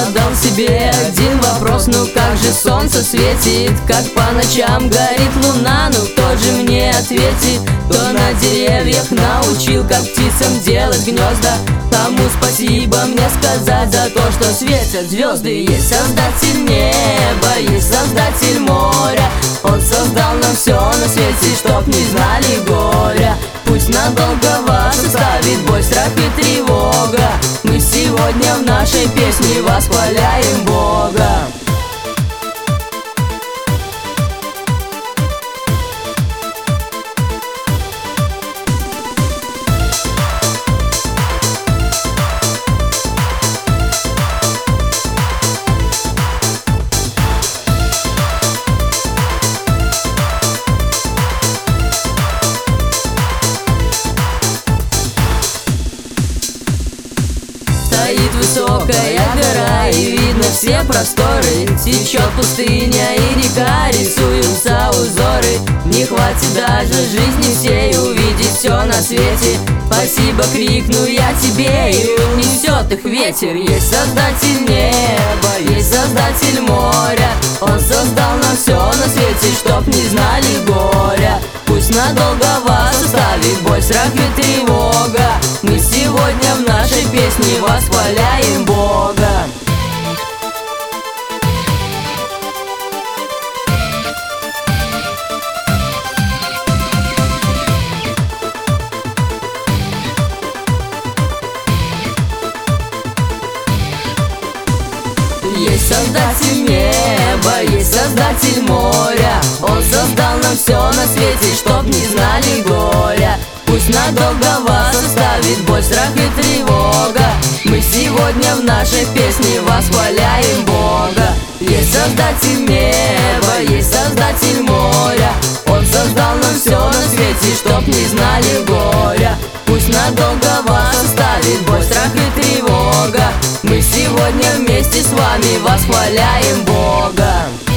задал себе один вопрос: ну как же солнце светит, как по ночам горит луна? Ну кто же мне ответит? Кто на деревьях научил, как птицам делать гнезда? Кому спасибо мне сказать за то, что светят звезды? Есть создатель неба, есть создатель моря. Он создал нам все на свете, чтоб не знали горя. Пусть надолго вас оставит боль, страх и тревога. Мы сегодня в нашей песне восхваляем Бога. Стоит высокая гора, и видно все просторы. Течет пустыня и река, рисуются узоры. Не хватит даже жизни всей увидеть все на свете. Спасибо крикну я тебе, и унесет их ветер. Есть создатель неба, есть создатель моря. Он создал нам все на свете, чтоб не знали горя. Пусть надолго вас оставит боль, страх и тревога. Мы сегодня в нашей песне восхваляем Бога. Есть создатель неба, есть создатель моря. Он создал нам все на свете, чтоб не знали горя. Пусть надолго вас оставит боль, страх и тревога. Мы сегодня в нашей песне восхваляем Бога. Есть создатель неба, есть создатель моря. Он создал нам все на свете, чтоб не знали горя. Пусть надолго вас оставит боль, страх и тревога. Мы сегодня вместе с вами восхваляем Бога.